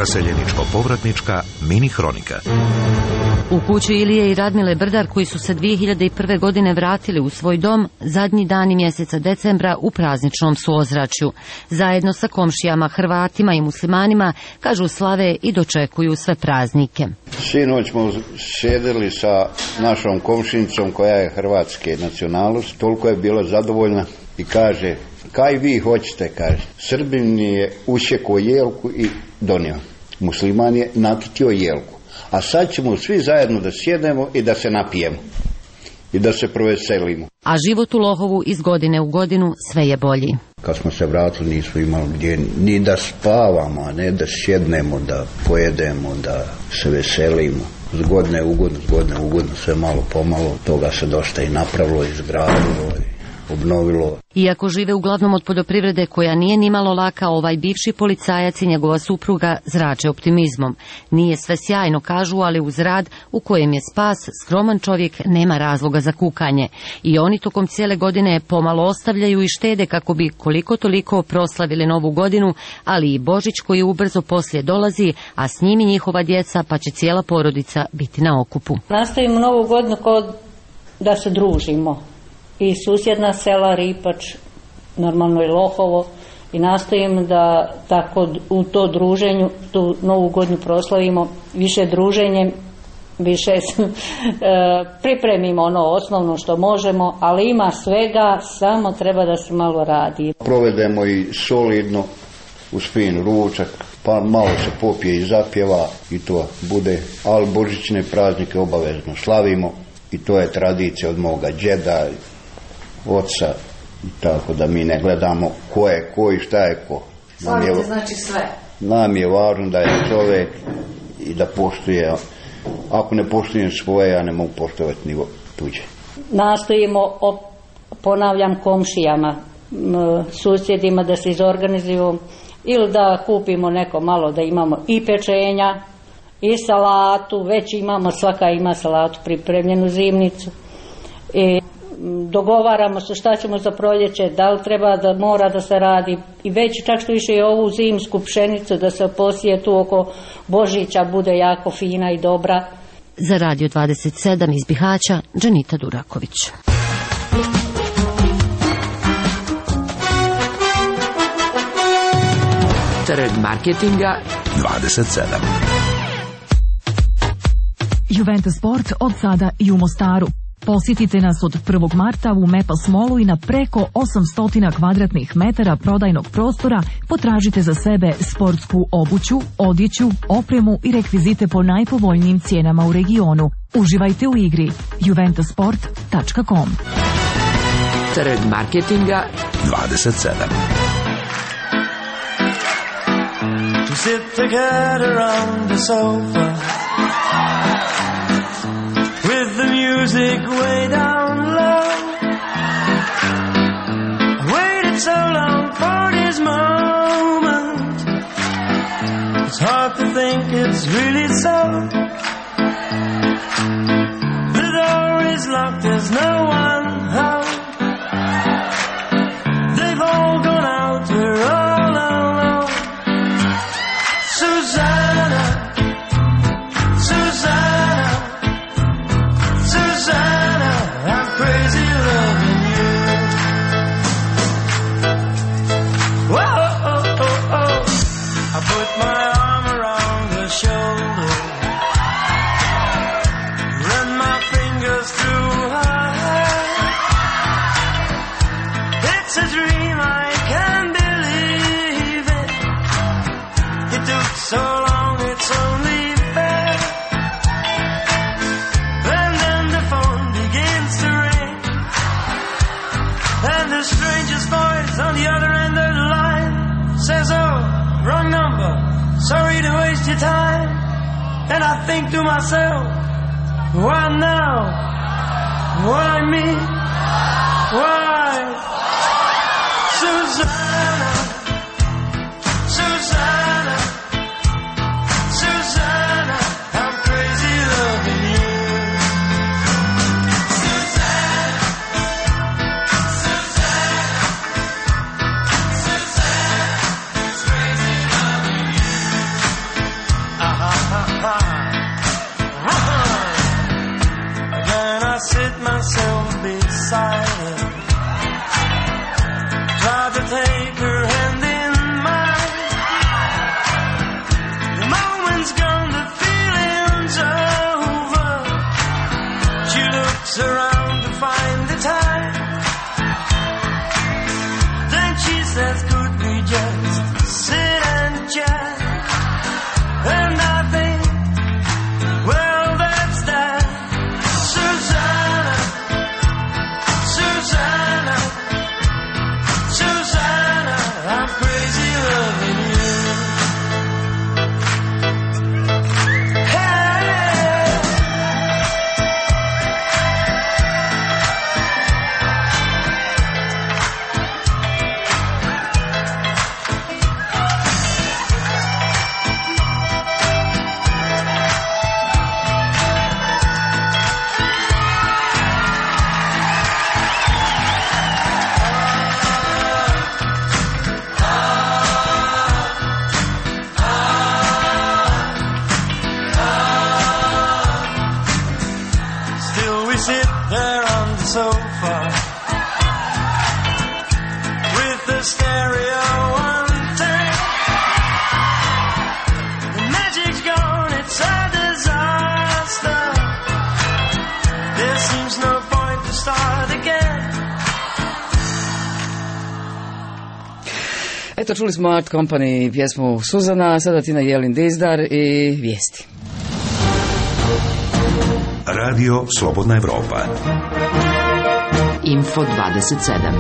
Raseljeničko-povratnička mini hronika. U kuću Ilije i Radmile Brdar, koji su se 2001. godine vratili u svoj dom, zadnji dani mjeseca decembra u prazničnom su ozračju. Zajedno sa komšijama, Hrvatima i muslimanima, kažu, slave i dočekuju sve praznike. Sinoć smo sjedili sa našom komšinicom koja je hrvatske nacionalnosti, toliko je bila zadovoljna i kaže: kaj vi hoćete, kaže. Srbin je usjekao jelku i donio. Musliman je nakitio jelku. A sad ćemo svi zajedno da sjednemo i da se napijemo. I da se proveselimo. A život u Lohovu iz godine u godinu sve je bolji. Kad smo se vratili nismo imali gdje ni da spavamo, a ne da sjednemo, da pojedemo, da se veselimo. Zgodne ugodno, sve malo pomalo. Toga se dosta i napravilo, izgradilo i obnovilo. Iako žive uglavnom od poljoprivrede koja nije nimalo laka, ovaj bivši policajac i njegova supruga zrače optimizmom. Nije sve sjajno, kažu, ali uz rad u kojem je spas, skroman čovjek nema razloga za kukanje. I oni tokom cijele godine pomalo ostavljaju i štede kako bi koliko toliko proslavili novu godinu, ali i Božić koji ubrzo poslije dolazi, a s njim i njihova djeca, pa će cijela porodica biti na okupu. Nastavimo novu godinu kao da se družimo. I susjedna sela, Ripač, normalno i Lohovo, i nastojim da tako u to druženju, tu novu godinu proslavimo više druženjem, više pripremimo ono osnovno što možemo, ali ima svega, samo treba da se malo radi. Provedemo i solidno uz fin ručak, pa malo se popije i zapjeva i to bude, ali božićne praznike obavezno slavimo i to je tradicija od moga džeda, oca, i tako da mi ne gledamo ko je ko i šta je ko. Slavite znači sve. Nam je važno da je čovjek i da poštuje. Ako ne poštujem svoje, ja ne mogu poštovati ni tuđe. Nastojimo, ponavljam, komšijama, susjedima da se izorganizujemo ili da kupimo neko malo, da imamo i pečenja i salatu, već imamo, svaka ima salatu pripremljenu, zimnicu, i dogovaramo se šta ćemo za proljeće, da li treba da mora da se radi, i već čak što više i ovu zimsku pšenicu da se posije tu oko Božića, bude jako fina i dobra. Za Radio 27 iz Bihaća, Dženita Duraković. Trg marketinga 27. Juventus Sport od sada i u Mostaru. Posjetite nas od 1. marta u Maple Mallu i na preko 800 kvadratnih metara prodajnog prostora potražite za sebe sportsku obuću, odjeću, opremu i rekvizite po najpovoljnijim cijenama u regionu. Uživajte u igri. juventusport.com. Trg marketinga 27. To sit together on the sofa with the music way down low. I waited so long for this moment. It's hard to think it's really so. The door is locked, there's no one home. They've all gone out, we're all alone. Susanna, Susanna, Susanna, I'm crazy loving you. Whoa, oh, oh, oh. I put my arm around her shoulder, run my fingers through her hair. It's a dream, I can't believe it. It took so long, it's only fair. And then the phone begins to ring, and the stranger's voice on the other end of the line says, oh, wrong number, sorry to waste your time. And I think to myself, why now? Why me? Why? Susanna, Susanna, Susanna, I'm crazy loving you. Susanna, Susanna, Susanna, it's crazy loving you. to take her hand in mine. The moment's gone, the feeling's over. She looks around to find the time. Then she says, could we just sit and chat? And I think, well, that's that. Susanna, Susanna, Susanna, I'm crazy loving you. Still we sit there on the sofa with the stereo on tape. The magic's gone, it's a disaster. There seems no point to start again. Eto, čuli smo Art Company pjesmu Suzana, sada Tina Jelin Dizdar i vijesti. Radio Slobodna Evropa. Info 27.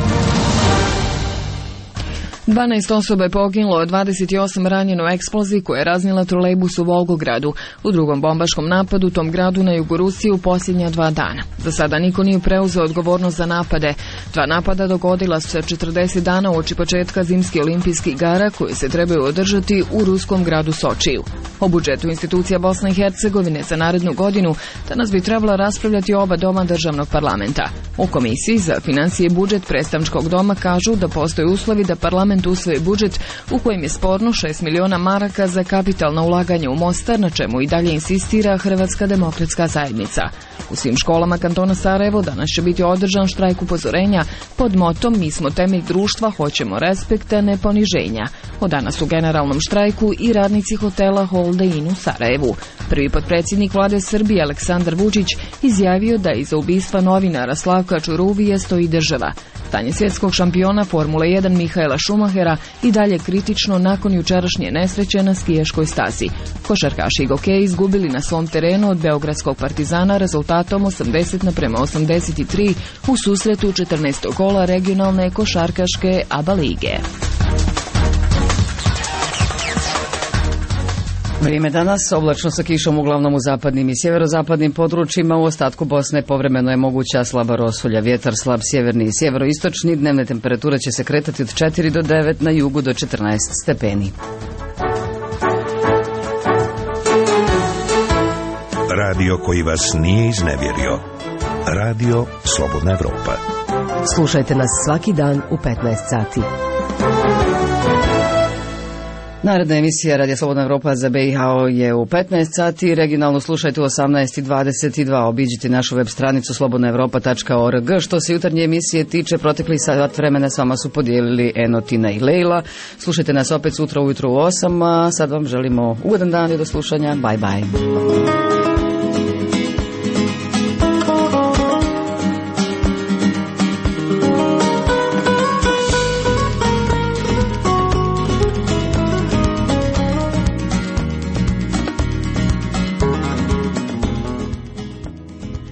12 osoba je poginulo, 28 ranjeno u eksploziji koja je raznila trolejbus u Volgogradu, u drugom bombaškom napadu u tom gradu na jugu Rusije u posljednja 2 dana. Za sada niko nije preuzeo odgovornost za napade. 2 napada dogodila su se 40 dana uoči početka zimskih olimpijskih igara koje se trebaju održati u ruskom gradu Sočiju. O budžetu institucija Bosne i Hercegovine za narednu godinu danas bi trebala raspravljati oba doma državnog parlamenta. U Komisiji za financije i budžet predstavničkog doma kažu da postoje uslovi da parlament usvoji budžet u kojem je sporno 6 miliona maraka za kapitalna ulaganja u Mostar, na čemu i dalje insistira Hrvatska demokratska zajednica. U svim školama kantona Sarajevo danas će biti održan štrajk upozorenja pod motom Mi smo temelj društva, hoćemo respekta, ne poniženja. Od danas u generalnom štrajku i radnici hotela Holiday Inn u Sarajevu. Prvi potpredsjednik vlade Srbije Aleksandar Vučić izjavio da iza ubistva novinara Slavka Čuruvije stoji država. Stanje svjetskog šampiona Formule 1 Mihaela Šumahera i dalje kritično nakon jučerašnje nesreće na skijaškoj stazi. Košarkaši i gokeji izgubili na svom terenu od beogradskog Partizana rezultatom 80:83 u susretu 14. kola regionalne košarkaške ABA lige. Vrijeme danas oblačno sa kišom uglavnom u zapadnim i sjeverozapadnim područjima, u ostatku Bosne povremeno je moguća slaba rosulja, vjetar slab sjeverni i sjeveroistočni, dnevne temperature će se kretati od 4 do 9, na jugu do 14 stepeni. Radio koji vas nije iznevjerio. Radio Slobodna Evropa. Slušajte nas svaki dan u 15 sati. Naredna emisija Radio Slobodna Evropa za BiH je u 15 sati, regionalno slušajte u 18:22. Obiđite našu web stranicu slobodnaevropa.org. Što se jutarnje emisije tiče, protekli sat vremena s vama su podijelili Eno, Tina i Lejla. Slušajte nas opet sutra ujutro u 8, a sad vam želimo ugodan dan i do slušanja. Bye bye.